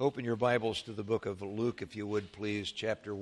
Open your Bibles to the book of Luke, if you would, please, chapter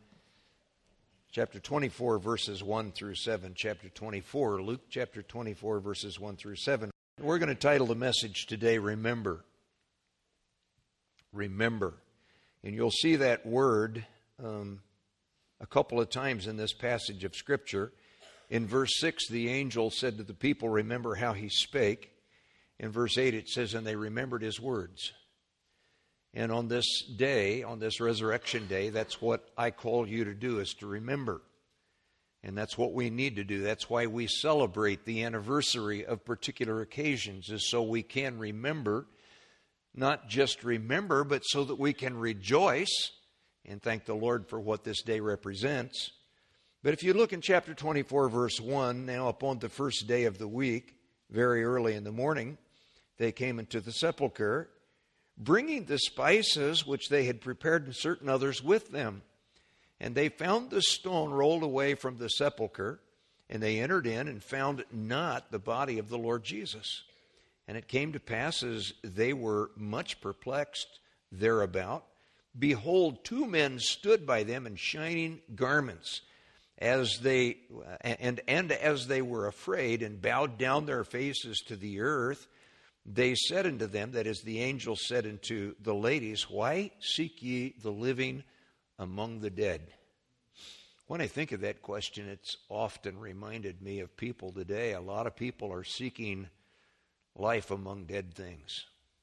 24, verses 1 through 7. Chapter 24, Luke chapter 24, verses 1 through 7. We're going to title the message today, Remember. Remember. And you'll see that word a couple of times in this passage of Scripture. In verse 6, the angel said to the people, remember how he spake. In verse 8, it says, and they remembered his words. And on this day, on this resurrection day, that's what I call you to do, is to remember. And that's what we need to do. That's why we celebrate the anniversary of particular occasions, is so we can remember, not just remember, but so that we can rejoice and thank the Lord for what this day represents. But if you look in chapter 24, verse 1, now upon the first day of the week, very early in the morning, they came into the sepulchre, bringing the spices which they had prepared, and certain others with them. And they found the stone rolled away from the sepulchre, and they entered in and found not the body of the Lord Jesus. And it came to pass, as they were much perplexed thereabout, behold, two men stood by them in shining garments, as they were afraid, and bowed down their faces to the earth. They said unto them, that is, the angel said unto the ladies, why seek ye the living among the dead? When I think of that question, it's often reminded me of people today. A lot of people are seeking life among dead things.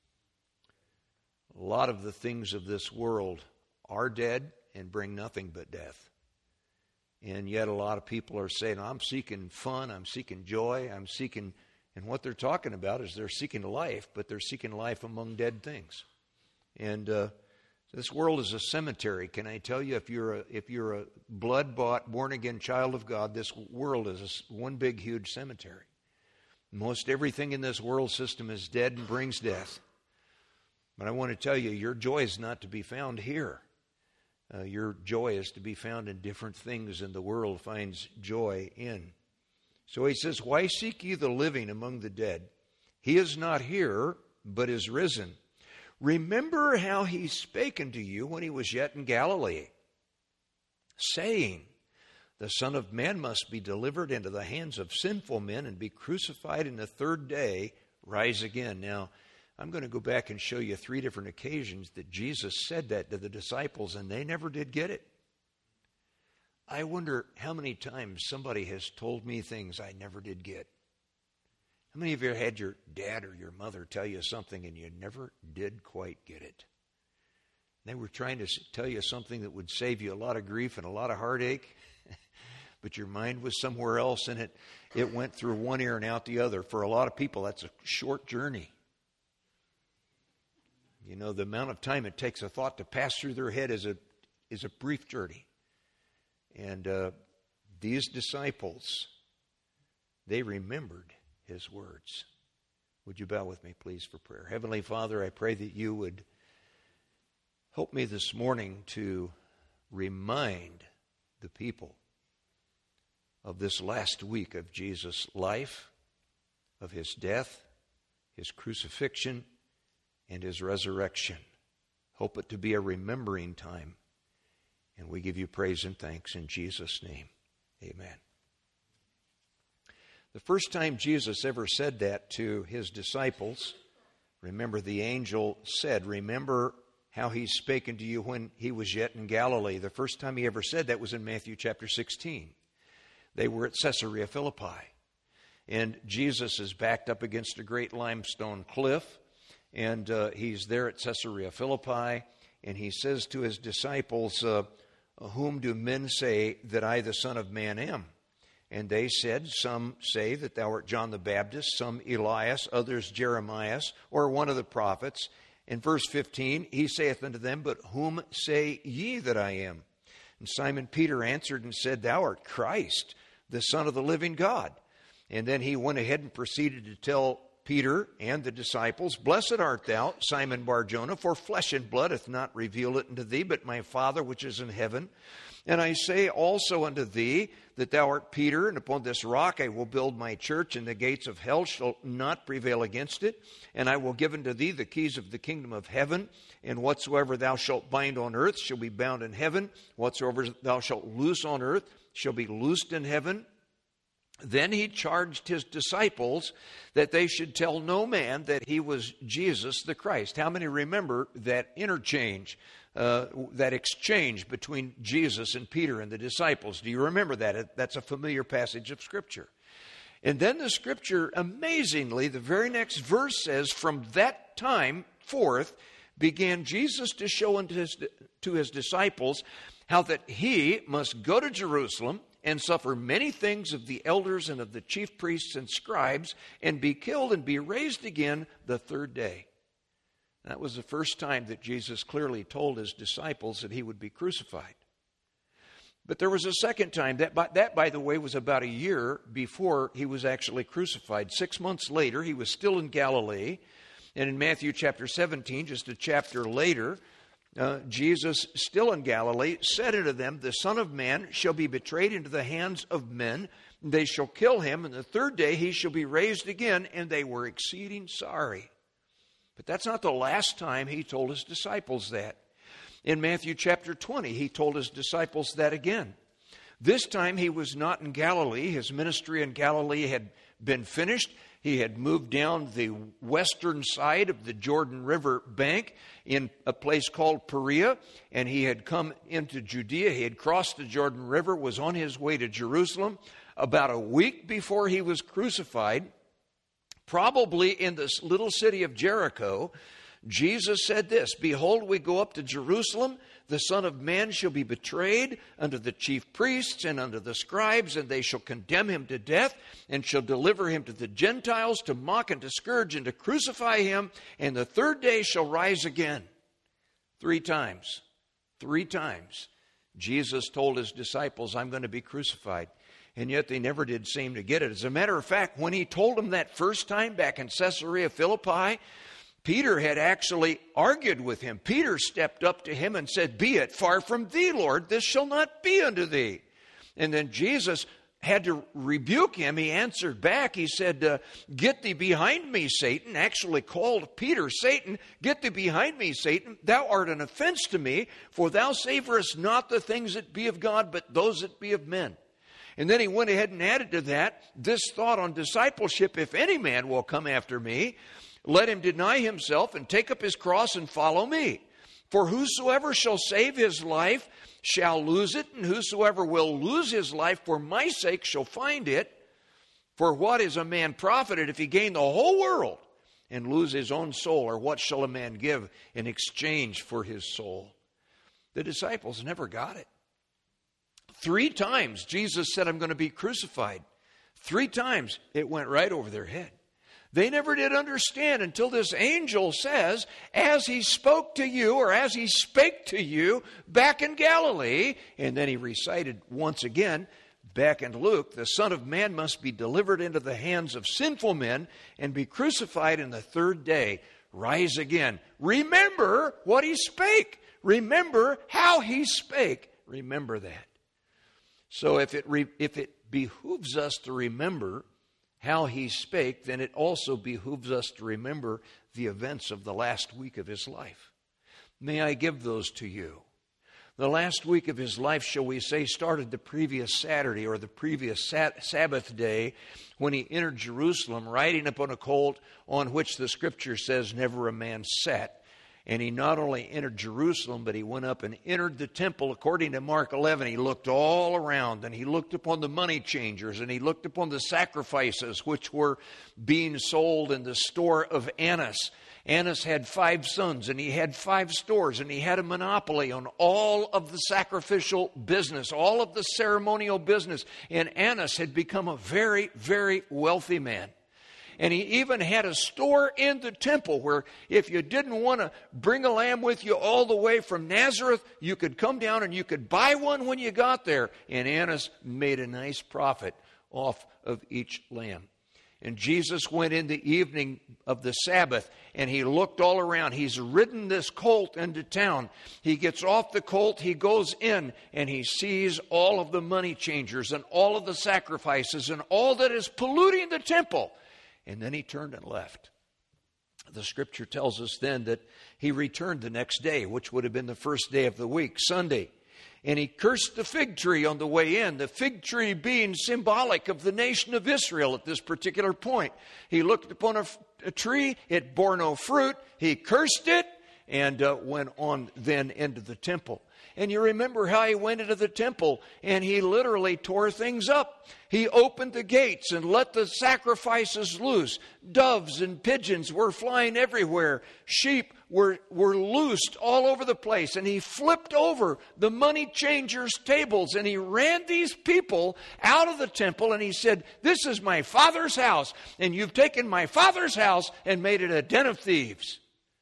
A lot of the things of this world are dead and bring nothing but death. And yet a lot of people are saying, I'm seeking fun, I'm seeking joy, I'm seeking... And what they're talking about is they're seeking life, but they're seeking life among dead things. And this world is a cemetery. Can I tell you, if you're a blood-bought, born-again child of God, this world is one big, huge cemetery. Most everything in this world system is dead and brings death. But I want to tell you, your joy is not to be found here. Your joy is to be found in different things than the world finds joy in. So he says, why seek ye the living among the dead? He is not here, but is risen. Remember how he spake unto you when he was yet in Galilee, saying, the Son of Man must be delivered into the hands of sinful men and be crucified, and the third day rise again. Now, I'm going to go back and show you 3 different occasions that Jesus said that to the disciples, and they never did get it. I wonder how many times somebody has told me things I never did get. How many of you had your dad or your mother tell you something and you never did quite get it? They were trying to tell you something that would save you a lot of grief and a lot of heartache, but your mind was somewhere else, and it went through one ear and out the other. For a lot of people, that's a short journey. You know, the amount of time it takes a thought to pass through their head is a brief journey. And these disciples, they remembered his words. Would you bow with me, please, for prayer? Heavenly Father, I pray that you would help me this morning to remind the people of this last week of Jesus' life, of his death, his crucifixion, and his resurrection. Help it to be a remembering time. And we give you praise and thanks in Jesus' name. Amen. The first time Jesus ever said that to his disciples, remember the angel said, remember how he spake unto you when he was yet in Galilee. The first time he ever said that was in Matthew chapter 16. They were at Caesarea Philippi. And Jesus is backed up against a great limestone cliff. And he's there at Caesarea Philippi. And he says to his disciples, whom do men say that I, the Son of Man, am? And they said, some say that thou art John the Baptist, some Elias, others Jeremias, or one of the prophets. In verse 15, he saith unto them, but whom say ye that I am? And Simon Peter answered and said, thou art Christ, the Son of the living God. And then he went ahead and proceeded to tell Peter and the disciples, Blessed art thou, Simon Bar-Jonah, for flesh and blood hath not revealed it unto thee, but my Father which is in heaven. And I say also unto thee that thou art Peter, and upon this rock I will build my church, and the gates of hell shall not prevail against it. And I will give unto thee the keys of the kingdom of heaven. And whatsoever thou shalt bind on earth shall be bound in heaven. Whatsoever thou shalt loose on earth shall be loosed in heaven. Then he charged his disciples that they should tell no man that he was Jesus the Christ. How many remember that interchange, that exchange between Jesus and Peter and the disciples? Do you remember that? That's a familiar passage of Scripture. And then the Scripture, amazingly, the very next verse says, From that time forth began Jesus to show unto his disciples how that he must go to Jerusalem and suffer many things of the elders and of the chief priests and scribes, and be killed and be raised again the third day. That was the first time that Jesus clearly told his disciples that he would be crucified. But there was a second time. That, by the way, was about a year before he was actually crucified. 6 months later, he was still in Galilee. And in Matthew chapter 17, just a chapter later, Jesus, still in Galilee, said unto them, The Son of Man shall be betrayed into the hands of men. They shall kill him, and the third day he shall be raised again. And they were exceeding sorry. But that's not the last time he told his disciples that. In Matthew chapter 20, he told his disciples that again. This time he was not in Galilee. His ministry in Galilee had been finished. He had moved down the western side of the Jordan River bank in a place called Perea, and he had come into Judea. He had crossed the Jordan River, was on his way to Jerusalem. About a week before he was crucified, probably in this little city of Jericho, Jesus said this, Behold, we go up to Jerusalem. The Son of Man shall be betrayed unto the chief priests and unto the scribes, and they shall condemn him to death, and shall deliver him to the Gentiles to mock and to scourge and to crucify him, and the third day shall rise again. 3 times. 3 times. Jesus told his disciples, I'm going to be crucified. And yet they never did seem to get it. As a matter of fact, when he told them that first time back in Caesarea Philippi, Peter had actually argued with him. Peter stepped up to him and said, Be it far from thee, Lord, this shall not be unto thee. And then Jesus had to rebuke him. He answered back. He said, Get thee behind me, Satan. Actually called Peter Satan. Get thee behind me, Satan. Thou art an offense to me, for thou savorest not the things that be of God, but those that be of men. And then he went ahead and added to that this thought on discipleship. If any man will come after me, let him deny himself and take up his cross and follow me. For whosoever shall save his life shall lose it, and whosoever will lose his life for my sake shall find it. For what is a man profited if he gain the whole world and lose his own soul? Or what shall a man give in exchange for his soul? The disciples never got it. 3 times Jesus said, I'm going to be crucified. 3 times it went right over their head. They never did understand until this angel says, as he spoke to you, or as he spake to you back in Galilee, and then he recited once again back in Luke, the Son of Man must be delivered into the hands of sinful men and be crucified, and the third day rise again. Remember what he spake. Remember how he spake. Remember that. So if it behooves us to remember how he spake, then it also behooves us to remember the events of the last week of his life. May I give those to you? The last week of his life, shall we say, started the previous Saturday or the previous Sabbath day when he entered Jerusalem riding upon a colt on which the Scripture says never a man sat. And he not only entered Jerusalem, but he went up and entered the temple. According to Mark 11, he looked all around, and he looked upon the money changers, and he looked upon the sacrifices which were being sold in the store of Annas. Annas had 5 sons, and he had 5 stores, and he had a monopoly on all of the sacrificial business, all of the ceremonial business. And Annas had become a very, very wealthy man. And he even had a store in the temple where if you didn't want to bring a lamb with you all the way from Nazareth, you could come down and you could buy one when you got there. And Annas made a nice profit off of each lamb. And Jesus went in the evening of the Sabbath, and he looked all around. He's ridden this colt into town. He gets off the colt, he goes in, and he sees all of the money changers and all of the sacrifices and all that is polluting the temple. And then he turned and left. The scripture tells us then that he returned the next day, which would have been the first day of the week, Sunday. And he cursed the fig tree on the way in, the fig tree being symbolic of the nation of Israel at this particular point. He looked upon a tree, it bore no fruit, he cursed it, and went on then into the temple. And you remember how he went into the temple and he literally tore things up. He opened the gates and let the sacrifices loose. Doves and pigeons were flying everywhere. Sheep were loosed all over the place. And he flipped over the money changers' tables and he ran these people out of the temple and he said, "This is my Father's house, and you've taken my Father's house and made it a den of thieves."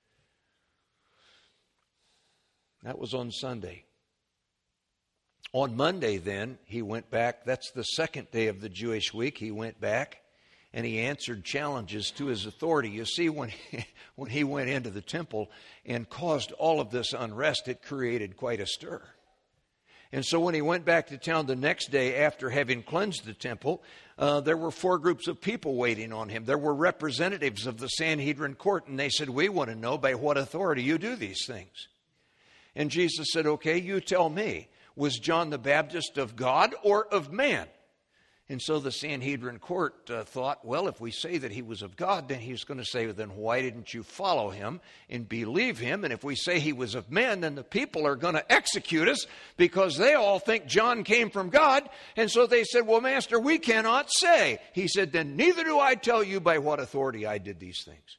That was on Sunday. On Monday then, he went back. That's the second day of the Jewish week. He went back and he answered challenges to his authority. You see, when he went into the temple and caused all of this unrest, it created quite a stir. And so when he went back to town the next day after having cleansed the temple, there were 4 groups of people waiting on him. There were representatives of the Sanhedrin court, and they said, "We want to know by what authority you do these things." And Jesus said, "Okay, you tell me. Was John the Baptist of God or of man?" And so the Sanhedrin court thought, well, if we say that he was of God, then he's going to say, then why didn't you follow him and believe him? And if we say he was of man, then the people are going to execute us because they all think John came from God. And so they said, "Well, Master, we cannot say." He said, "Then neither do I tell you by what authority I did these things."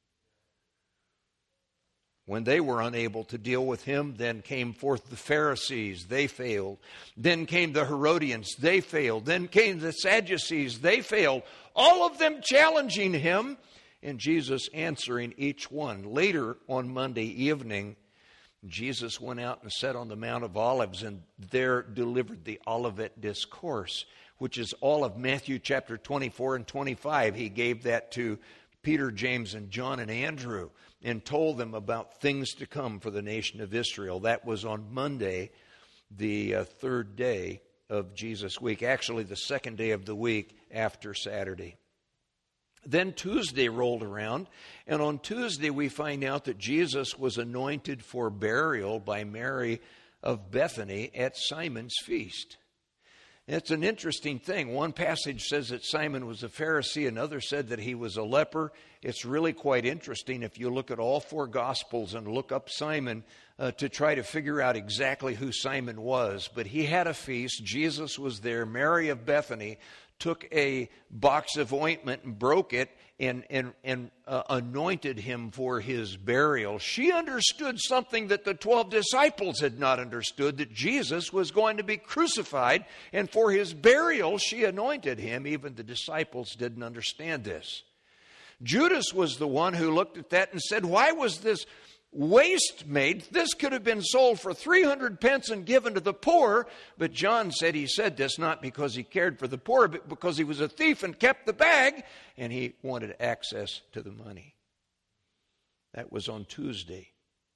When they were unable to deal with him, then came forth the Pharisees. They failed. Then came the Herodians. They failed. Then came the Sadducees. They failed. All of them challenging him, and Jesus answering each one. Later on Monday evening, Jesus went out and sat on the Mount of Olives and there delivered the Olivet Discourse, which is all of Matthew chapter 24 and 25. He gave that to Peter, James, and John, and Andrew, and told them about things to come for the nation of Israel. That was on Monday, the third day of Jesus' week. Actually, the second day of the week after Saturday. Then Tuesday rolled around, and on Tuesday we find out that Jesus was anointed for burial by Mary of Bethany at Simon's feast. It's an interesting thing. One passage says that Simon was a Pharisee. Another said that he was a leper. It's really quite interesting if you look at all 4 Gospels and look up Simon to try to figure out exactly who Simon was. But he had a feast. Jesus was there. Mary of Bethany took a box of ointment and broke it and anointed him for his burial. She understood something that the 12 disciples had not understood, that Jesus was going to be crucified, and for his burial she anointed him. Even the disciples didn't understand this. Judas was the one who looked at that and said, "Why was this waste made? This could have been sold for 300 pence and given to the poor." But John said he said this not because he cared for the poor, but because he was a thief and kept the bag, and he wanted access to the money. That was on Tuesday.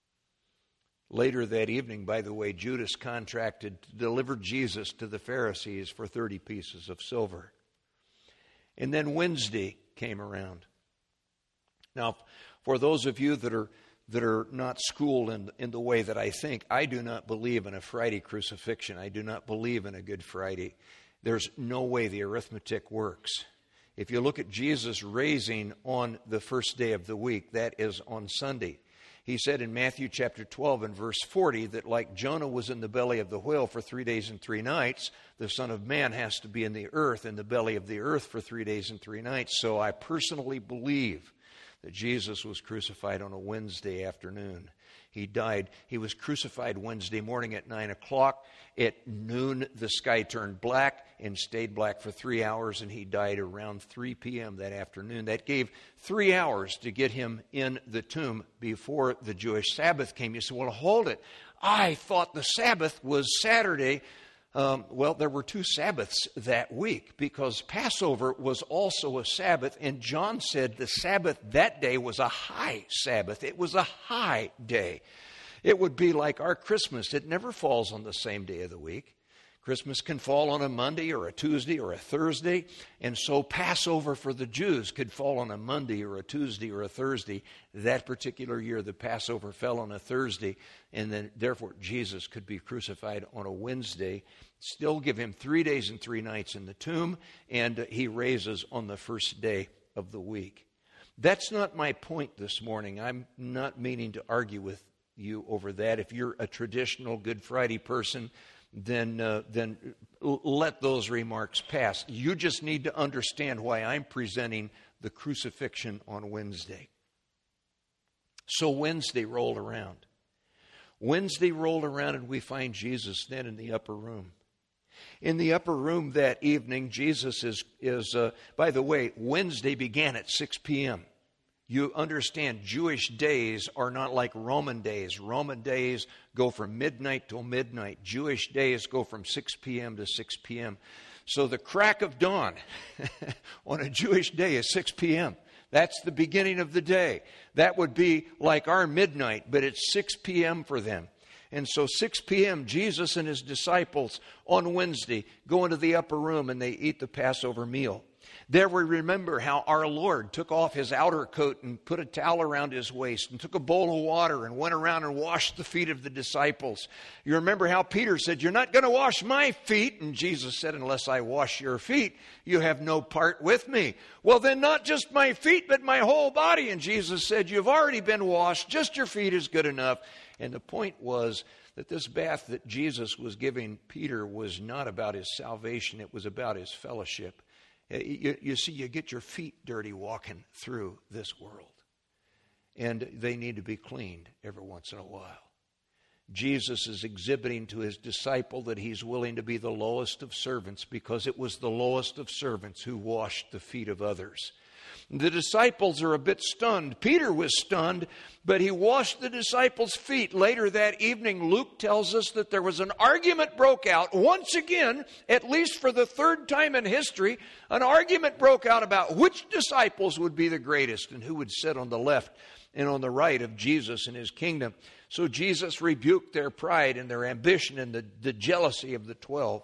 Later that evening, by the way, Judas contracted to deliver Jesus to the Pharisees for 30 pieces of silver. And then Wednesday came around. Now, for those of you that are not schooled in the way that I think, I do not believe in a Friday crucifixion. I do not believe in a Good Friday. There's no way the arithmetic works. If you look at Jesus raising on the first day of the week, that is on Sunday. He said in Matthew chapter 12 and verse 40 that like Jonah was in the belly of the whale for 3 days and 3 nights, the Son of Man has to be in the belly of the earth for 3 days and 3 nights. So I personally believe that Jesus was crucified on a Wednesday afternoon. He died. He was crucified Wednesday morning at 9 o'clock. At noon, the sky turned black and stayed black for 3 hours, and he died around 3 p.m. that afternoon. That gave 3 hours to get him in the tomb before the Jewish Sabbath came. You say, "Well, hold it. I thought the Sabbath was Saturday." Well, there were 2 Sabbaths that week because Passover was also a Sabbath, and John said the Sabbath that day was a high Sabbath. It was a high day. It would be like our Christmas. It never falls on the same day of the week. Christmas can fall on a Monday or a Tuesday or a Thursday, and so Passover for the Jews could fall on a Monday or a Tuesday or a Thursday. That particular year, the Passover fell on a Thursday, and then therefore Jesus could be crucified on a Wednesday. Still give him 3 days and 3 nights in the tomb, and he raises on the first day of the week. That's not my point this morning. I'm not meaning to argue with you over that. If you're a traditional Good Friday person, then let those remarks pass. You just need to understand why I'm presenting the crucifixion on Wednesday. So Wednesday rolled around. Wednesday rolled around and we find Jesus then in the upper room. In the upper room that evening, Jesus is by the way, Wednesday began at 6 p.m. You understand, Jewish days are not like Roman days. Roman days go from midnight till midnight. Jewish days go from 6 p.m. to 6 p.m. So the crack of dawn on a Jewish day is 6 p.m. That's the beginning of the day. That would be like our midnight, but it's 6 p.m. for them. And so 6 p.m., Jesus and his disciples on Wednesday go into the upper room and they eat the Passover meal. There we remember how our Lord took off his outer coat and put a towel around his waist and took a bowl of water and went around and washed the feet of the disciples. You remember how Peter said, "You're not going to wash my feet." And Jesus said, "Unless I wash your feet, you have no part with me." Well, then not just my feet, but my whole body. And Jesus said, "You've already been washed. Just your feet is good enough." And the point was that this bath that Jesus was giving Peter was not about his salvation. It was about his fellowship. You see, you get your feet dirty walking through this world. And they need to be cleaned every once in a while. Jesus is exhibiting to his disciple that he's willing to be the lowest of servants because it was the lowest of servants who washed the feet of others. The disciples are a bit stunned. Peter was stunned, but he washed the disciples' feet. Later that evening, Luke tells us that there was an argument broke out. Once again, at least for the 3rd time in history, an argument broke out about which disciples would be the greatest and who would sit on the left and on the right of Jesus and his kingdom. So Jesus rebuked their pride and their ambition and the jealousy of the 12.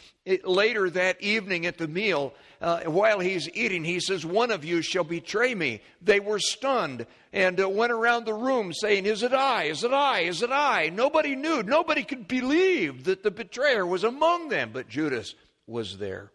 Later that evening at the meal, while he's eating, he says, "One of you shall betray me." They were stunned and went around the room saying, "Is it I? Is it I? Is it I?" Nobody knew. Nobody could believe that the betrayer was among them, but Judas was there.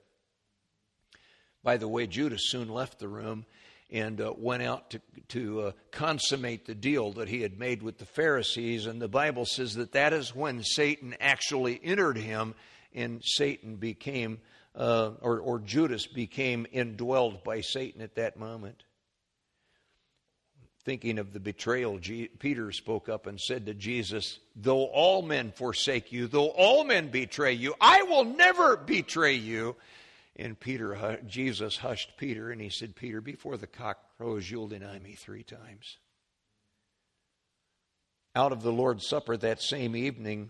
By the way, Judas soon left the room and went out to consummate the deal that he had made with the Pharisees. And the Bible says that is when Satan actually entered him. And Satan became, or Judas became indwelled by Satan at that moment. Thinking of the betrayal, Peter spoke up and said to Jesus, "Though all men forsake you, though all men betray you, I will never betray you." And Jesus hushed Peter and he said, "Peter, before the cock crows, you'll deny me 3 times. Out of the Lord's Supper that same evening,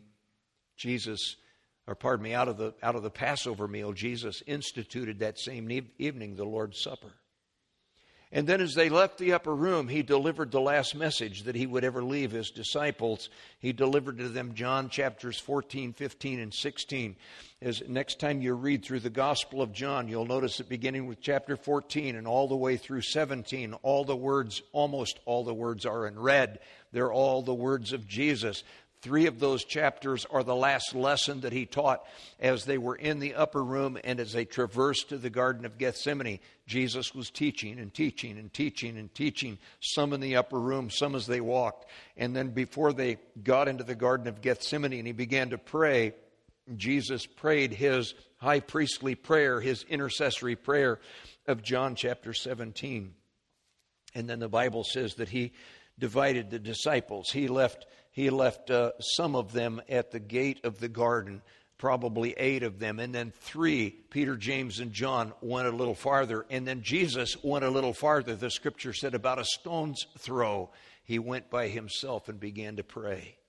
out of the Passover meal, Jesus instituted that same evening the Lord's Supper. And then as they left the upper room, he delivered the last message that he would ever leave his disciples. He delivered to them John chapters 14, 15, and 16. As next time you read through the Gospel of John, you'll notice that beginning with chapter 14 and all the way through 17, almost all the words are in red. They're all the words of Jesus. 3 of those chapters are the last lesson that he taught as they were in the upper room and as they traversed to the Garden of Gethsemane. Jesus was teaching and teaching and teaching and teaching, some in the upper room, some as they walked. And then before they got into the Garden of Gethsemane and he began to pray, Jesus prayed his high priestly prayer, his intercessory prayer of John chapter 17. And then the Bible says that he divided the disciples. He left some of them at the gate of the garden, probably 8 of them. And then 3, Peter, James, and John, went a little farther. And then Jesus went a little farther. The scripture said about a stone's throw, he went by himself and began to pray.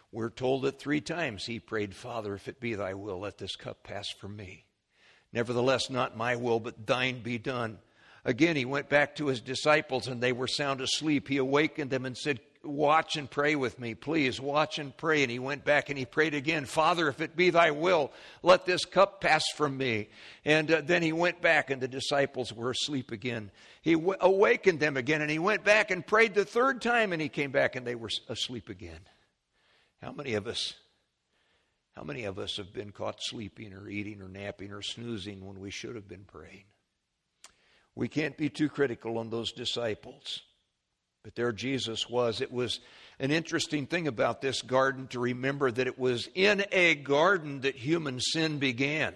We're told that 3 times he prayed, Father, if it be thy will, let this cup pass from me. Nevertheless, not my will, but thine be done. Again, he went back to his disciples, and they were sound asleep. He awakened them and said, watch and pray with me. Please, watch and pray. And he went back and he prayed again. Father, if it be thy will, let this cup pass from me. And then he went back, and the disciples were asleep again. He awakened them again, and he went back and prayed the 3rd time, and he came back, and they were asleep again. How many of us have been caught sleeping or eating or napping or snoozing when we should have been praying? We can't be too critical on those disciples. But there Jesus was. It was an interesting thing about this garden to remember that it was in a garden that human sin began.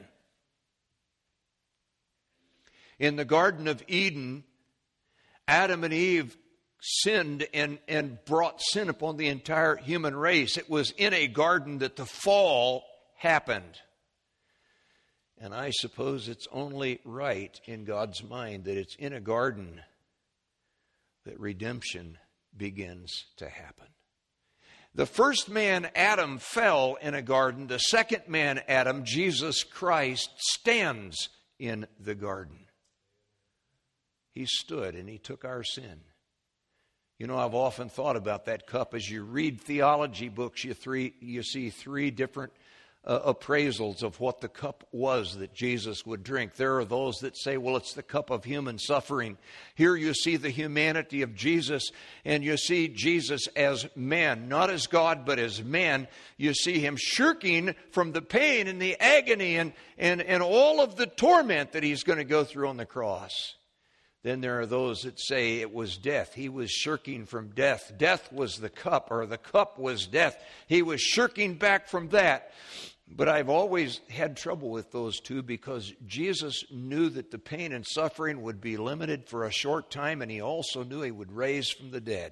In the Garden of Eden, Adam and Eve sinned and brought sin upon the entire human race. It was in a garden that the fall happened. And I suppose it's only right in God's mind that it's in a garden that redemption begins to happen. The first man, Adam, fell in a garden. The second man, Adam, Jesus Christ, stands in the garden. He stood and he took our sin. You know, I've often thought about that cup. As you read theology books, you see 3 different appraisals of what the cup was that Jesus would drink. There are those that say, well, it's the cup of human suffering. Here you see the humanity of Jesus, and you see Jesus as man, not as God, but as man. You see him shirking from the pain and the agony and all of the torment that he's going to go through on the cross. Then there are those that say it was death. He was shirking from death. Death was the cup, or the cup was death. He was shirking back from that. But I've always had trouble with those two, because Jesus knew that the pain and suffering would be limited for a short time, and he also knew he would raise from the dead.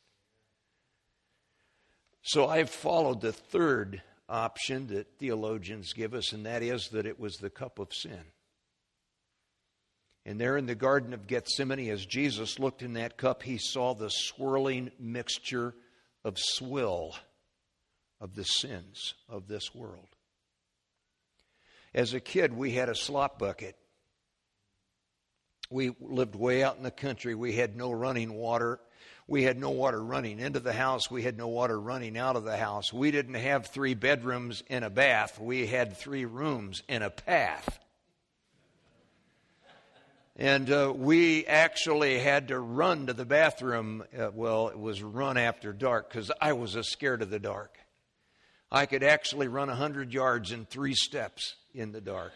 So I've followed the 3rd option that theologians give us, and that is that it was the cup of sin. And there in the Garden of Gethsemane, as Jesus looked in that cup, he saw the swirling mixture of swill of the sins of this world. As a kid, we had a slop bucket. We lived way out in the country. We had no running water. We had no water running into the house. We had no water running out of the house. We didn't have 3 bedrooms and a bath. We had 3 rooms and a path. And we actually had to run to the bathroom. It was run after dark, because I was scared of the dark. I could actually run 100 yards in 3 steps in the dark.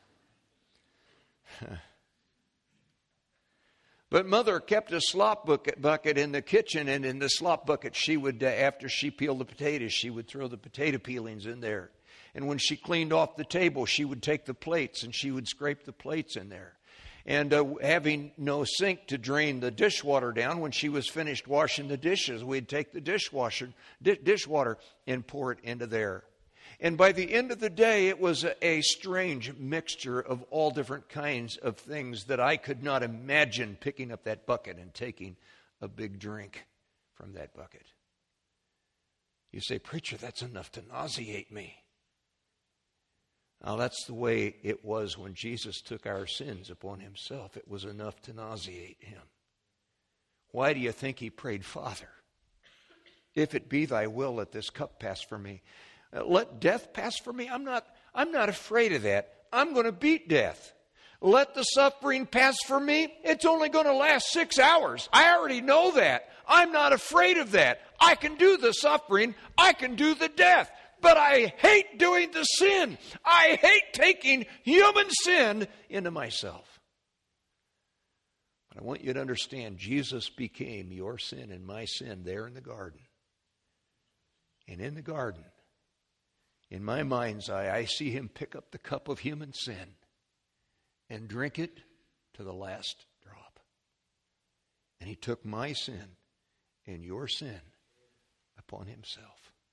But Mother kept a slop bucket in the kitchen, and in the slop bucket she would, after she peeled the potatoes, she would throw the potato peelings in there. And when she cleaned off the table, she would take the plates and she would scrape the plates in there. And having no sink to drain the dishwater down, when she was finished washing the dishes, we'd take the dishwater and pour it into there. And by the end of the day, it was a strange mixture of all different kinds of things that I could not imagine picking up that bucket and taking a big drink from that bucket. You say, preacher, that's enough to nauseate me. Now, that's the way it was when Jesus took our sins upon himself. It was enough to nauseate him. Why do you think he prayed, Father, if it be thy will, let this cup pass from me? Let death pass from me? I'm not afraid of that. I'm going to beat death. Let the suffering pass from me? It's only going to last 6 hours. I already know that. I'm not afraid of that. I can do the suffering. I can do the death. But I hate doing the sin. I hate taking human sin into myself. But I want you to understand, Jesus became your sin and my sin there in the garden. And in the garden, in my mind's eye, I see him pick up the cup of human sin and drink it to the last drop. And he took my sin and your sin upon himself.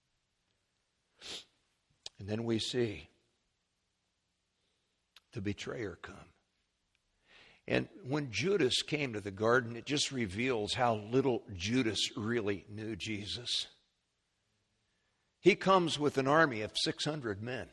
And then we see the betrayer come. And when Judas came to the garden, it just reveals how little Judas really knew Jesus. He comes with an army of 600 men.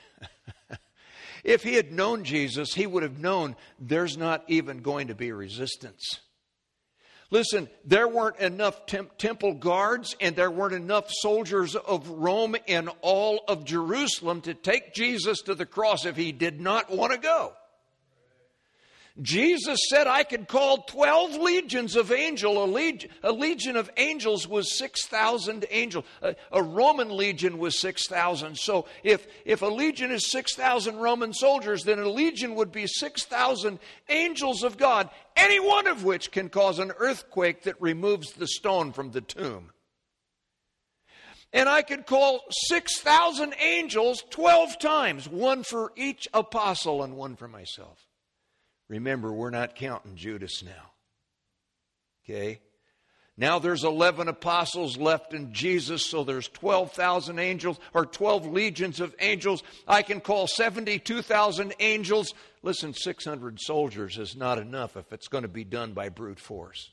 If he had known Jesus, he would have known there's not even going to be resistance. Listen, there weren't enough temple guards and there weren't enough soldiers of Rome in all of Jerusalem to take Jesus to the cross if he did not want to go. Jesus said, I could call 12 legions of angels. A legion of angels was 6,000 angels. A Roman legion was 6,000. So if a legion is 6,000 Roman soldiers, then a legion would be 6,000 angels of God, any one of which can cause an earthquake that removes the stone from the tomb. And I could call 6,000 angels 12 times, one for each apostle and one for myself. Remember, we're not counting Judas now. Okay? Now there's 11 apostles left in Jesus, so there's 12,000 angels, or 12 legions of angels. I can call 72,000 angels. Listen, 600 soldiers is not enough if it's going to be done by brute force.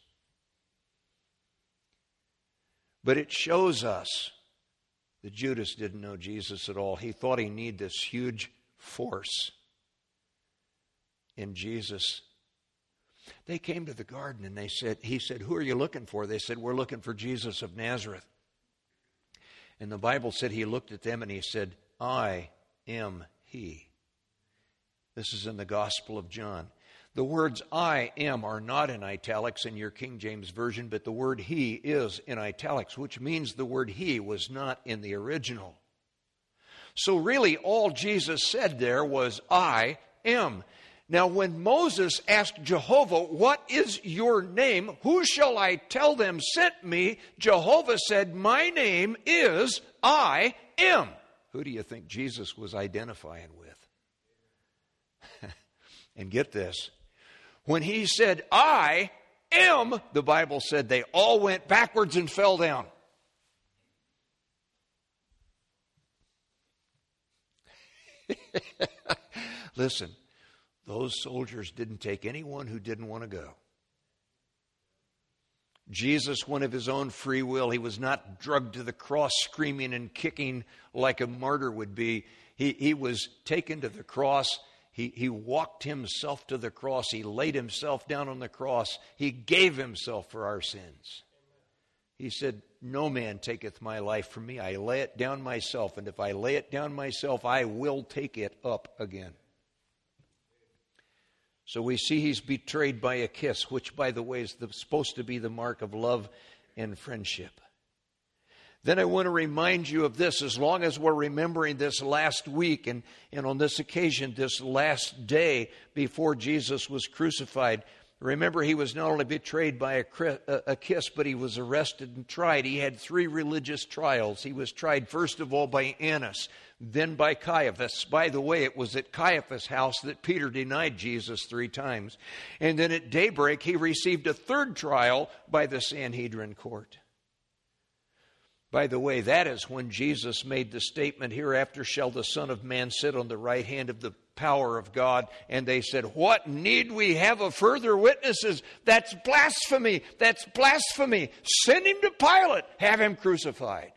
But it shows us that Judas didn't know Jesus at all. He thought he needed this huge force in Jesus. They came to the garden and he said, who are you looking for? They said, we're looking for Jesus of Nazareth. And the Bible said he looked at them and he said, I am he. This is in the Gospel of John. The words I am are not in italics in your King James Version, but the word he is in italics, which means the word he was not in the original. So really all Jesus said there was I am. Now, when Moses asked Jehovah, what is your name? Who shall I tell them sent me? Jehovah said, my name is I am. Who do you think Jesus was identifying with? And get this. When he said, I am, the Bible said they all went backwards and fell down. Listen. Those soldiers didn't take anyone who didn't want to go. Jesus went of his own free will. He was not drugged to the cross screaming and kicking like a martyr would be. He was taken to the cross. He walked himself to the cross. He laid himself down on the cross. He gave himself for our sins. He said, no man taketh my life from me. I lay it down myself. And if I lay it down myself, I will take it up again. So we see he's betrayed by a kiss, which, by the way, is supposed to be the mark of love and friendship. Then I want to remind you of this, as long as we're remembering this last week and on this occasion, this last day before Jesus was crucified. Remember, he was not only betrayed by a kiss, but he was arrested and tried. He had 3 religious trials. He was tried, first of all, by Annas, then by Caiaphas. By the way, it was at Caiaphas' house that Peter denied Jesus 3 times. And then at daybreak, he received a 3rd trial by the Sanhedrin court. By the way, that is when Jesus made the statement, hereafter shall the Son of Man sit on the right hand of the power of God. And they said, what need we have of further witnesses? That's blasphemy. That's blasphemy. Send him to Pilate. Have him crucified.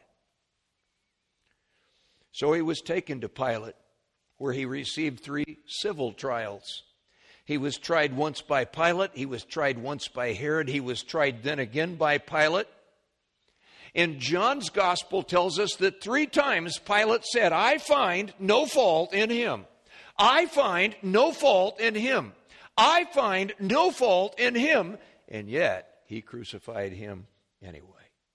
So he was taken to Pilate, where he received 3 civil trials. He was tried once by Pilate. He was tried once by Herod. He was tried then again by Pilate. And John's gospel tells us that 3 times Pilate said, I find no fault in him. I find no fault in him. I find no fault in him. And yet he crucified him anyway.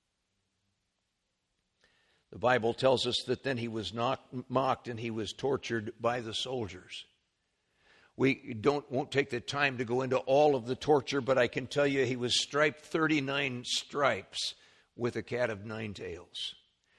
The Bible tells us that then he was mocked and he was tortured by the soldiers. We won't take the time to go into all of the torture, but I can tell you he was striped 39 stripes with a cat of 9 tails.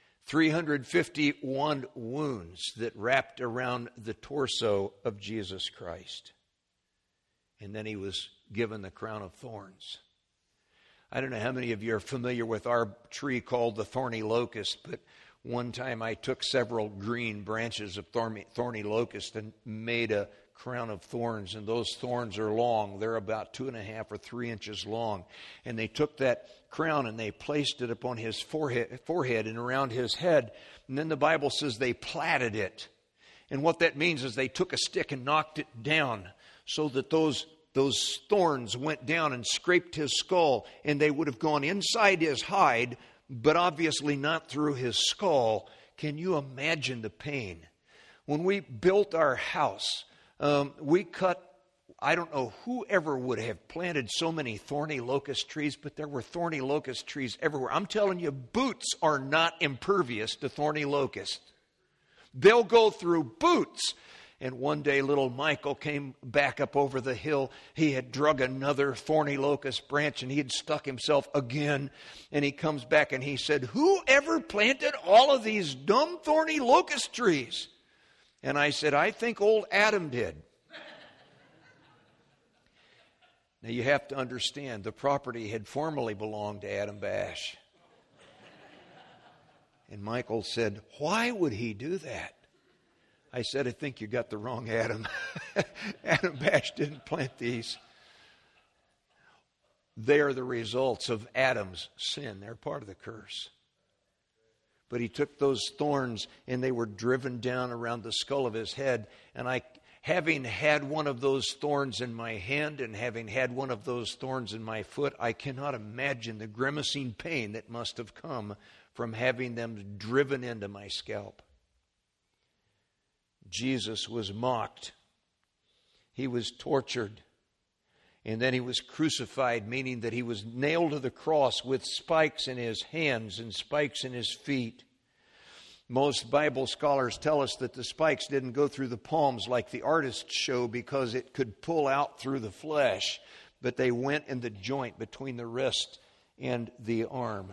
351 wounds that wrapped around the torso of Jesus Christ. And then he was given the crown of thorns. I don't know how many of you are familiar with our tree called the thorny locust, but one time I took several green branches of thorny locust and made a crown of thorns, and those thorns are long. They're about 2.5 or 3 inches long. And they took that crown and they placed it upon his forehead and around his head. And then the Bible says they plaited it. And what that means is they took a stick and knocked it down so that those thorns went down and scraped his skull, and they would have gone inside his hide, but obviously not through his skull. Can you imagine the pain? When we built our house, we cut, I don't know whoever would have planted so many thorny locust trees, but there were thorny locust trees everywhere. I'm telling you, boots are not impervious to thorny locusts. They'll go through boots. And one day little Michael came back up over the hill. He had drug another thorny locust branch and he had stuck himself again. And he comes back and he said, "Whoever planted all of these dumb thorny locust trees?" And I said, "I think old Adam did." Now you have to understand, the property had formerly belonged to Adam Bash. And Michael said, "Why would he do that?" I said, "I think you got the wrong Adam." Adam Bash didn't plant these. They are the results of Adam's sin. They're part of the curse. But he took those thorns and they were driven down around the skull of his head. And having had one of those thorns in my hand and having had one of those thorns in my foot, I cannot imagine the grimacing pain that must have come from having them driven into my scalp. Jesus was mocked. He was tortured. And then he was crucified, meaning that he was nailed to the cross with spikes in his hands and spikes in his feet. Most Bible scholars tell us that the spikes didn't go through the palms like the artists show because it could pull out through the flesh, but they went in the joint between the wrist and the arm.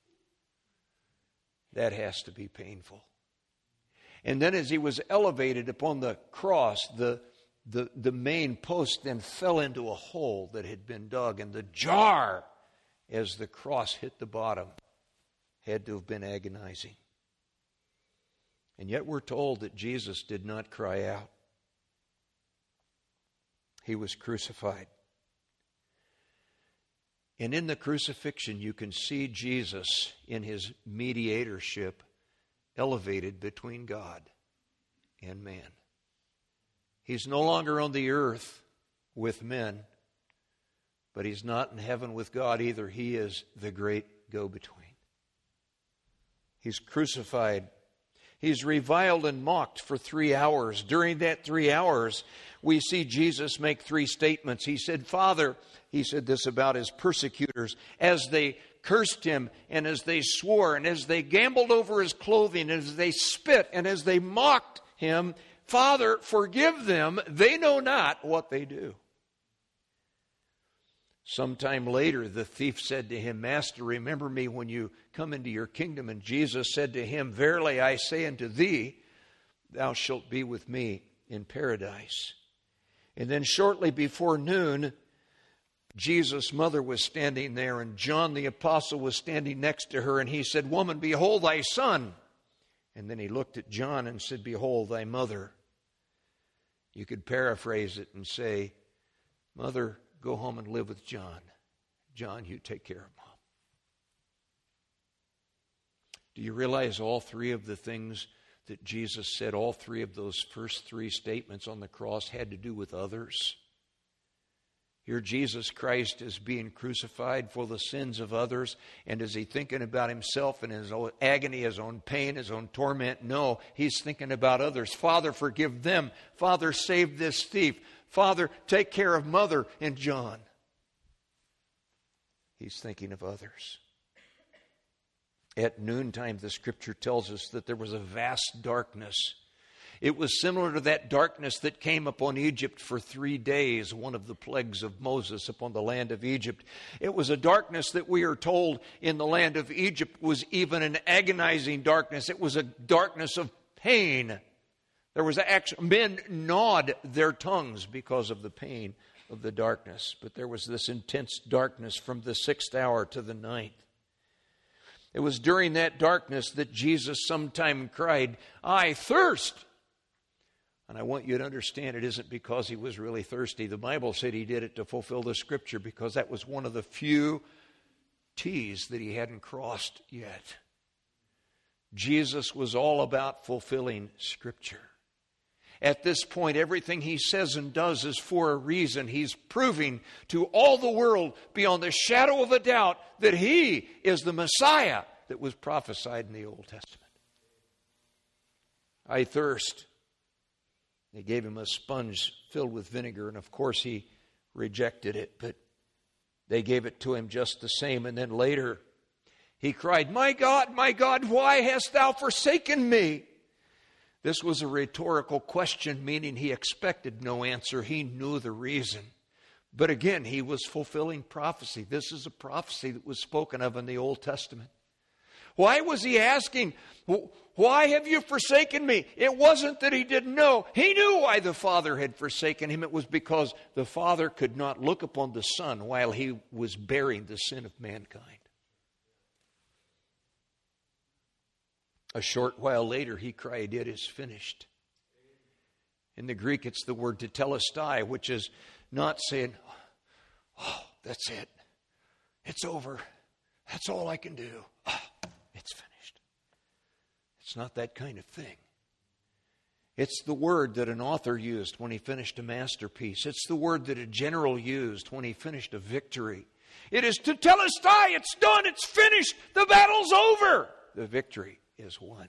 That has to be painful. And then as he was elevated upon the cross, the main post then fell into a hole that had been dug, and the jar as the cross hit the bottom had to have been agonizing. And yet we're told that Jesus did not cry out. He was crucified. And in the crucifixion, you can see Jesus in his mediatorship elevated between God and man. He's no longer on the earth with men, but he's not in heaven with God either. He is the great go-between. He's crucified. He's reviled and mocked for 3 hours. During that 3 hours, we see Jesus make 3 statements. He said, "Father," he said this about his persecutors, as they cursed him and as they swore and as they gambled over his clothing and as they spit and as they mocked him, "Father, forgive them. They know not what they do." Sometime later, the thief said to him, "Master, remember me when you come into your kingdom." And Jesus said to him, "Verily I say unto thee, thou shalt be with me in paradise." And then shortly before noon, Jesus' mother was standing there, and John the apostle was standing next to her, and he said, "Woman, behold thy son." And then he looked at John and said, "Behold thy mother." You could paraphrase it and say, "Mother, go home and live with John. John, you take care of Mom." Do you realize all 3 of the things that Jesus said, all 3 of those first 3 statements on the cross had to do with others? Here Jesus Christ is being crucified for the sins of others. And is he thinking about himself and his own agony, his own pain, his own torment? No, he's thinking about others. "Father, forgive them. Father, save this thief. Father, take care of Mother and John." He's thinking of others. At noontime, the Scripture tells us that there was a vast darkness. It was similar to that darkness that came upon Egypt for 3 days, one of the plagues of Moses upon the land of Egypt. It was a darkness that we are told in the land of Egypt was even an agonizing darkness. It was a darkness of pain. There was men gnawed their tongues because of the pain of the darkness. But there was this intense darkness from the 6th hour to the 9th. It was during that darkness that Jesus sometime cried, "I thirst." And I want you to understand it isn't because he was really thirsty. The Bible said he did it to fulfill the Scripture because that was one of the few T's that he hadn't crossed yet. Jesus was all about fulfilling Scripture. At this point, everything he says and does is for a reason. He's proving to all the world beyond the shadow of a doubt that he is the Messiah that was prophesied in the Old Testament. I thirst. They gave him a sponge filled with vinegar, and of course he rejected it, but they gave it to him just the same. And then later he cried, my God, why hast thou forsaken me?" This was a rhetorical question, meaning he expected no answer. He knew the reason. But again, he was fulfilling prophecy. This is a prophecy that was spoken of in the Old Testament. Why was he asking, why have you forsaken me? It wasn't that he didn't know. He knew why the Father had forsaken him. It was because the Father could not look upon the Son while he was bearing the sin of mankind. A short while later, he cried, "It is finished." In the Greek, it's the word tetelestai, which is not saying, "Oh, that's it. It's over. That's all I can do. Oh, it's finished." It's not that kind of thing. It's the word that an author used when he finished a masterpiece. It's the word that a general used when he finished a victory. It is tetelestai. It's done. It's finished. The battle's over. The victory is won.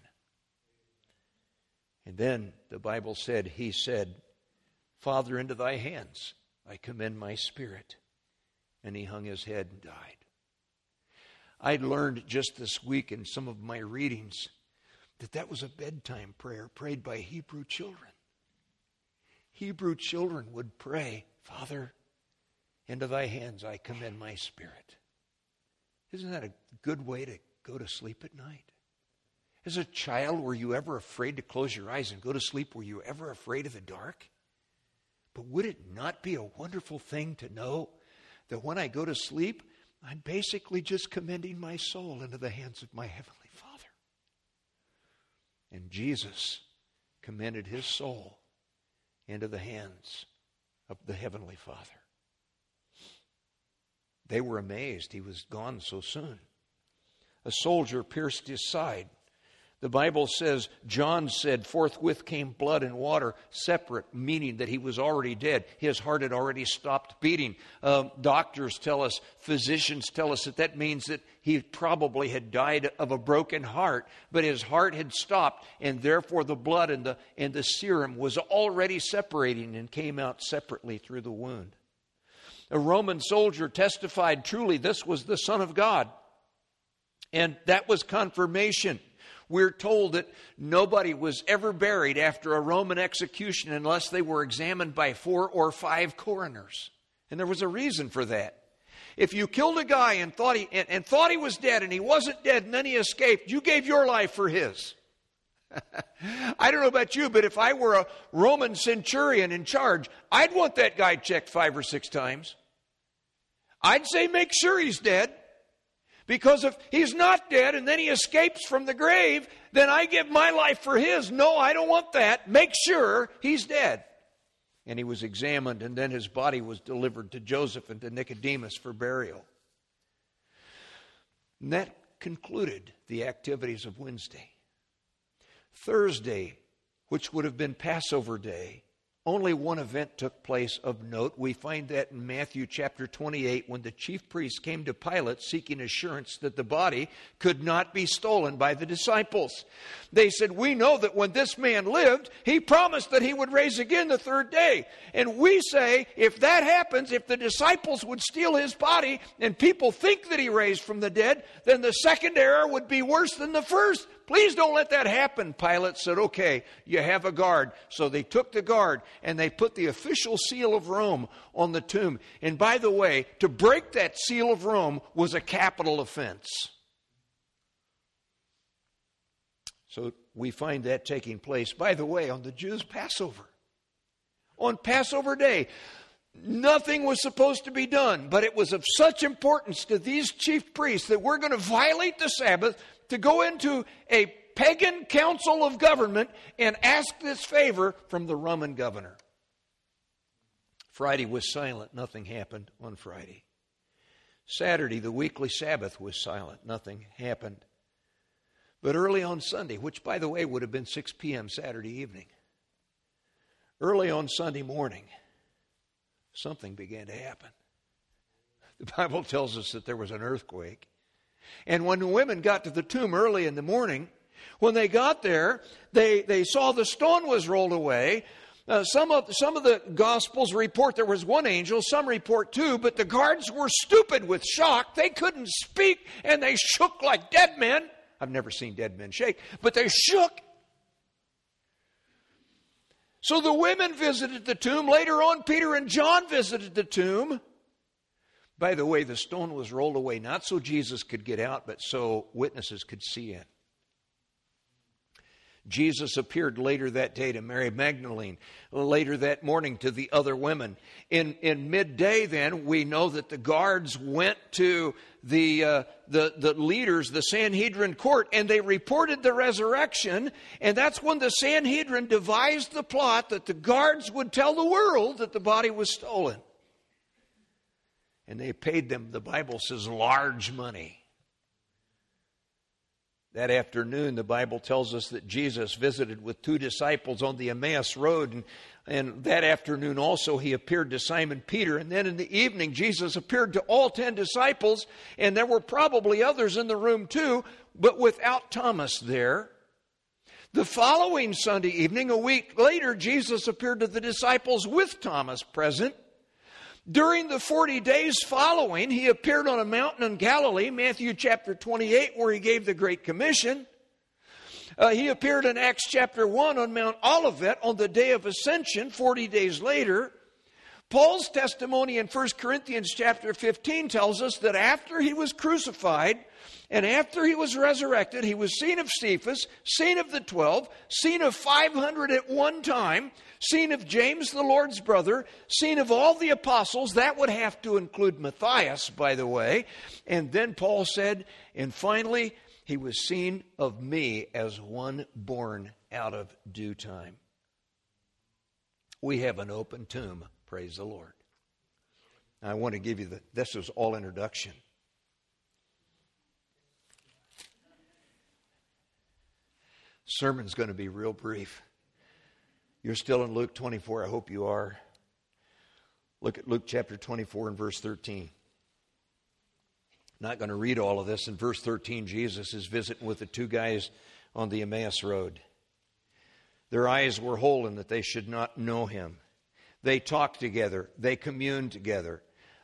And then the Bible said, he said, "Father, into thy hands I commend my spirit." And he hung his head and died. I learned just this week in some of my readings that was a bedtime prayer prayed by Hebrew children. Hebrew children would pray, "Father, into thy hands I commend my spirit." Isn't that a good way to go to sleep at night? As a child, were you ever afraid to close your eyes and go to sleep? Were you ever afraid of the dark? But would it not be a wonderful thing to know that when I go to sleep, I'm basically just commending my soul into the hands of my Heavenly Father? And Jesus commended his soul into the hands of the Heavenly Father. They were amazed he was gone so soon. A soldier pierced his side. The Bible says, John said, "Forthwith came blood and water, separate," meaning that he was already dead. His heart had already stopped beating. Doctors tell us, physicians tell us that means that he probably had died of a broken heart, but his heart had stopped, and therefore the blood and the serum was already separating and came out separately through the wound. A Roman soldier testified, truly this was the Son of God. And that was confirmation. We're told that nobody was ever buried after a Roman execution unless they were examined by 4 or 5 coroners. And there was a reason for that. If you killed a guy and thought he was dead and he wasn't dead and then he escaped, you gave your life for his. I don't know about you, but if I were a Roman centurion in charge, I'd want that guy checked 5 or 6 times. I'd say make sure he's dead. Because if he's not dead and then he escapes from the grave, then I give my life for his. No, I don't want that. Make sure he's dead. And he was examined, and then his body was delivered to Joseph and to Nicodemus for burial. And that concluded the activities of Wednesday. Thursday, which would have been Passover Day, only one event took place of note. We find that in Matthew chapter 28 when the chief priests came to Pilate seeking assurance that the body could not be stolen by the disciples. They said, "We know that when this man lived, he promised that he would raise again the 3rd day. And we say, if that happens, if the disciples would steal his body and people think that he raised from the dead, then the second error would be worse than the first. Please don't let that happen." Pilate said, "Okay, you have a guard." So they took the guard and they put the official seal of Rome on the tomb. And by the way, to break that seal of Rome was a capital offense. So we find that taking place, by the way, on the Jews' Passover. On Passover Day, nothing was supposed to be done, but it was of such importance to these chief priests that we're going to violate the Sabbath to go into a pagan council of government and ask this favor from the Roman governor. Friday was silent. Nothing happened on Friday. Saturday, the weekly Sabbath, was silent. Nothing happened. But early on Sunday, which, by the way, would have been 6 p.m. Saturday evening, early on Sunday morning, something began to happen. The Bible tells us that there was an earthquake. And when the women got to the tomb early in the morning, when they got there, they saw the stone was rolled away. Some of the Gospels report there was one angel, some report two, but the guards were stupid with shock. They couldn't speak, and they shook like dead men. I've never seen dead men shake, but they shook. So the women visited the tomb. Later on, Peter and John visited the tomb. By the way, the stone was rolled away, not so Jesus could get out, but so witnesses could see in. Jesus appeared later that day to Mary Magdalene, later that morning to the other women. In midday then, we know that the guards went to the leaders, the Sanhedrin court, and they reported the resurrection. And that's when the Sanhedrin devised the plot that the guards would tell the world that the body was stolen. And they paid them, the Bible says, large money. That afternoon, the Bible tells us that Jesus visited with 2 disciples on the Emmaus Road. And that afternoon also, he appeared to Simon Peter. And then in the evening, Jesus appeared to all 10 disciples. And there were probably others in the room too, but without Thomas there. The following Sunday evening, a week later, Jesus appeared to the disciples with Thomas present. During the 40 days following, he appeared on a mountain in Galilee, Matthew chapter 28, where he gave the Great Commission. He appeared in Acts chapter 1 on Mount Olivet on the day of Ascension, 40 days later. Paul's testimony in 1 Corinthians chapter 15 tells us that after he was crucified and after he was resurrected, he was seen of Cephas, seen of the 12, seen of 500 at one time, seen of James, the Lord's brother, seen of all the apostles. That would have to include Matthias, by the way. And then Paul said, and finally, he was seen of me as one born out of due time. We have an open tomb. Praise the Lord. I want to give you this is all introduction. Sermon's going to be real brief. You're still in Luke 24. I hope you are. Look at Luke chapter 24 and verse 13. Not going to read all of this. In verse 13, Jesus is visiting with the 2 guys on the Emmaus Road. Their eyes were holden that they should not know him. They talked together. They communed together.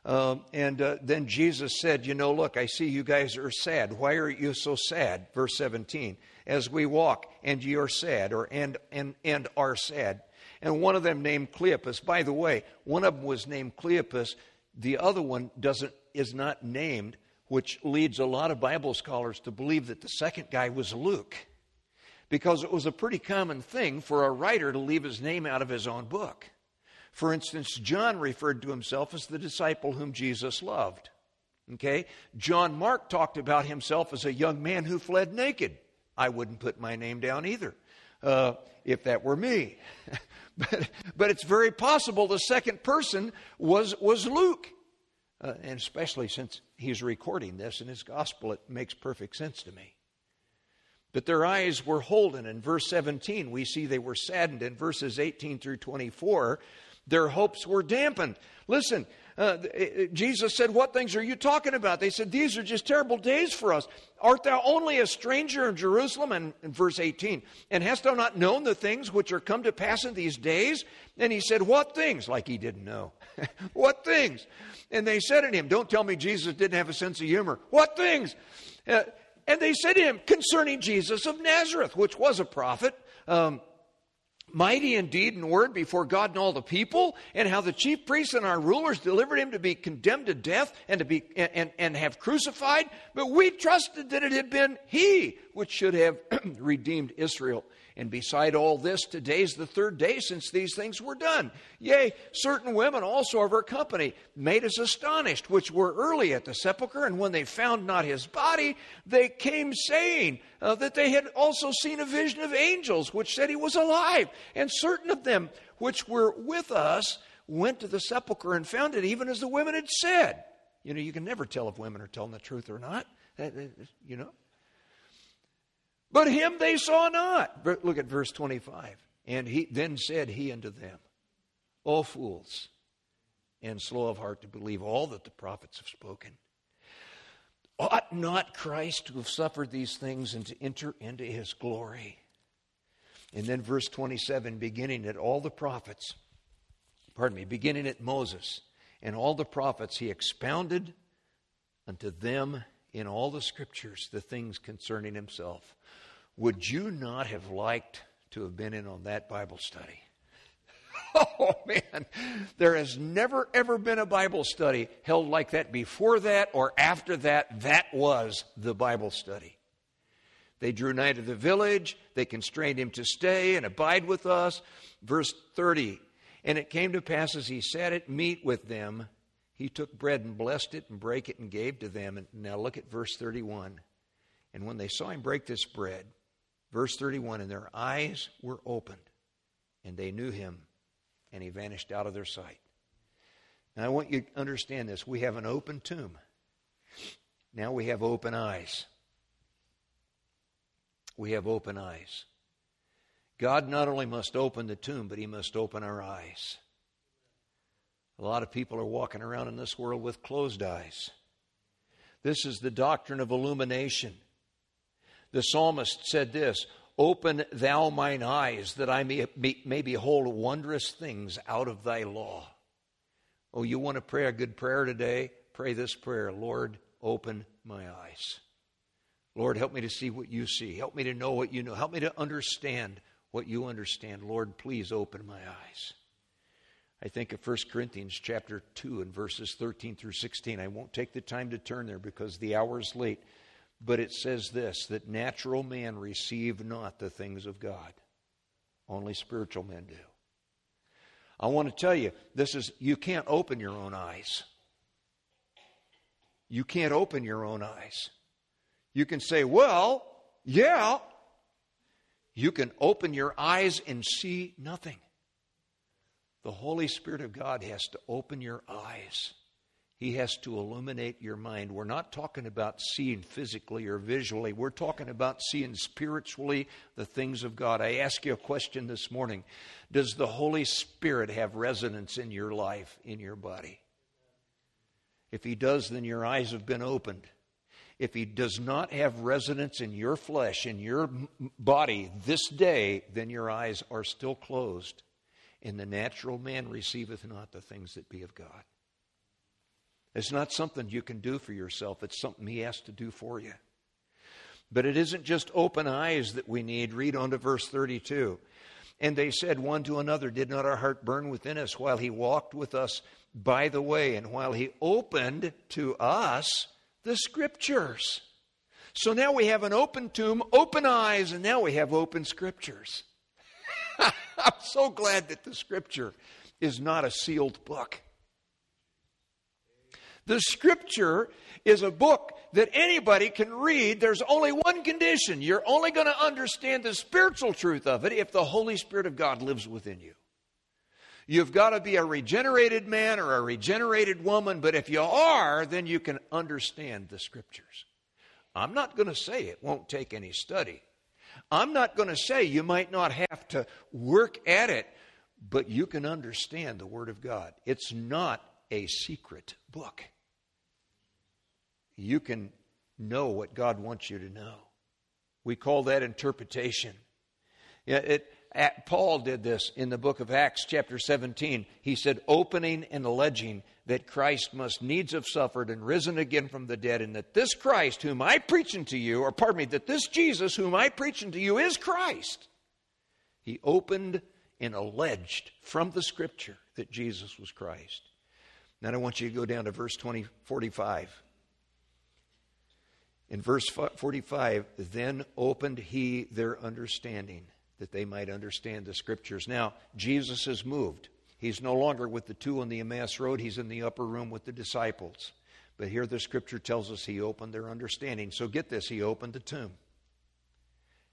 Then Jesus said, look, I see you guys are sad. Why are you so sad? Verse 17, as we walk and ye are sad, and are sad. And one of them named Cleopas. By the way, one of them was named Cleopas. The other one is not named, which leads a lot of Bible scholars to believe that the second guy was Luke. Because it was a pretty common thing for a writer to leave his name out of his own book. For instance, John referred to himself as the disciple whom Jesus loved. Okay? John Mark talked about himself as a young man who fled naked. I wouldn't put my name down either, if that were me. But it's very possible the second person was Luke. And especially since he's recording this in his gospel, it makes perfect sense to me. But their eyes were holden. In verse 17, we see they were saddened. In verses 18 through 24, their hopes were dampened. Listen, Jesus said, what things are you talking about? They said, these are just terrible days for us. Art thou only a stranger in Jerusalem? And in verse 18, and hast thou not known the things which are come to pass in these days? And he said, what things? Like he didn't know. What things? And they said to him, don't tell me Jesus didn't have a sense of humor. What things? And they said to him, concerning Jesus of Nazareth, which was a prophet, mighty in deed and word before God and all the people, and how the chief priests and our rulers delivered him to be condemned to death and to be and have crucified. But we trusted that it had been he which should have redeemed Israel. And beside all this, today's the 3rd day since these things were done. Yea, certain women also of our company made us astonished, which were early at the sepulchre. And when they found not his body, they came saying, that they had also seen a vision of angels, which said he was alive. And certain of them which were with us went to the sepulchre and found it even as the women had said. You know, you can never tell if women are telling the truth or not. You know. But him they saw not. Look at verse 25. And he then said he unto them, O fools, and slow of heart to believe all that the prophets have spoken. Ought not Christ to have suffered these things and to enter into his glory? And then verse 27, beginning at Moses and all the prophets, he expounded unto them in all the scriptures the things concerning himself. Would you not have liked to have been in on that Bible study? Oh, man, there has never, ever been a Bible study held like that before that or after that. That was the Bible study. They drew nigh to the village. They constrained him to stay and abide with us. Verse 30, and it came to pass as he sat at meat with them, he took bread and blessed it and brake it and gave to them. And now look at verse 31. And when they saw him break this bread, verse 31, and their eyes were opened, and they knew him, and he vanished out of their sight. Now I want you to understand this. We have an open tomb. Now we have open eyes. We have open eyes. God not only must open the tomb, but he must open our eyes. A lot of people are walking around in this world with closed eyes. This is the doctrine of illumination. The psalmist said this, open thou mine eyes, that I may behold wondrous things out of thy law. Oh, you want to pray a good prayer today? Pray this prayer, Lord, open my eyes. Lord, help me to see what you see. Help me to know what you know. Help me to understand what you understand. Lord, please open my eyes. I think of 1 Corinthians chapter 2 and verses 13 through 16. I won't take the time to turn there because the hour is late. But it says this, that natural man receive not the things of God. Only spiritual men do. I want to tell you, you can't open your own eyes. You can't open your own eyes. You can say, well, yeah. You can open your eyes and see nothing. The Holy Spirit of God has to open your eyes. He has to illuminate your mind. We're not talking about seeing physically or visually. We're talking about seeing spiritually the things of God. I ask you a question this morning. Does the Holy Spirit have resonance in your life, in your body? If he does, then your eyes have been opened. If he does not have resonance in your flesh, in your body this day, then your eyes are still closed. And the natural man receiveth not the things that be of God. It's not something you can do for yourself. It's something he has to do for you. But it isn't just open eyes that we need. Read on to verse 32. And they said one to another, did not our heart burn within us while he walked with us by the way, and while he opened to us the scriptures? So now we have an open tomb, open eyes, and now we have open scriptures. I'm so glad that the scripture is not a sealed book. The scripture is a book that anybody can read. There's only one condition. You're only going to understand the spiritual truth of it if the Holy Spirit of God lives within you. You've got to be a regenerated man or a regenerated woman, but if you are, then you can understand the scriptures. I'm not going to say it won't take any study. I'm not going to say you might not have to work at it, but you can understand the Word of God. It's not a secret book. You can know what God wants you to know. We call that interpretation. Paul did this in the book of Acts chapter 17. He said, opening and alleging that Christ must needs have suffered and risen again from the dead, and that this Christ whom I preach unto you, that this Jesus whom I preach unto you is Christ. He opened and alleged from the scripture that Jesus was Christ. Now I want you to go down to verse 45. In verse 45, then opened he their understanding, that they might understand the scriptures. Now, Jesus has moved. He's no longer with the two on the Emmaus Road. He's in the upper room with the disciples. But here the scripture tells us he opened their understanding. So get this, he opened the tomb.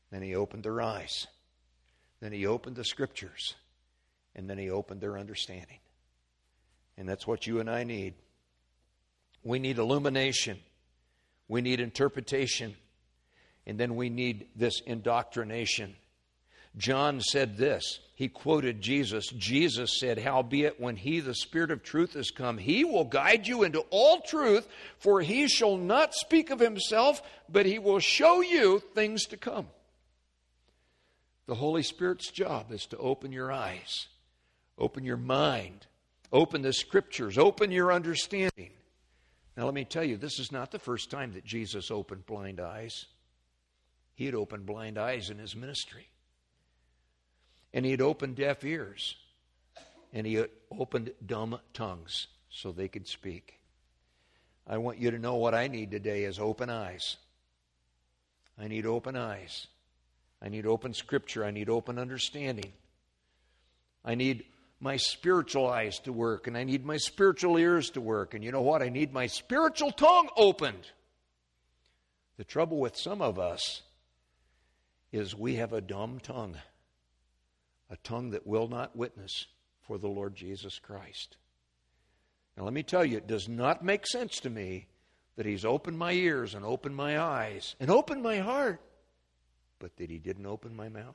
Then He opened their eyes. Then He opened the Scriptures. And then He opened their understanding. And that's what you and I need. We need illumination. We need interpretation. And then we need this indoctrination. John said this. He quoted Jesus. Jesus said, "Howbeit, when He, the Spirit of truth, is come, He will guide you into all truth, for He shall not speak of Himself, but He will show you things to come." The Holy Spirit's job is to open your eyes, open your mind, open the Scriptures, open your understanding. Now let me tell you, this is not the first time that Jesus opened blind eyes. He had opened blind eyes in His ministry. And He had opened deaf ears. And He had opened dumb tongues so they could speak. I want you to know what I need today is open eyes. I need open eyes. I need open Scripture. I need open understanding. I need my spiritual eyes to work, and I need my spiritual ears to work. And you know what? I need my spiritual tongue opened. The trouble with some of us is we have a dumb tongue, a tongue that will not witness for the Lord Jesus Christ. Now let me tell you, it does not make sense to me that He's opened my ears and opened my eyes and opened my heart, but that He didn't open my mouth.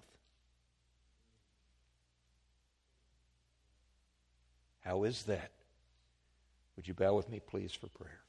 How is that? Would you bow with me, please, for prayer?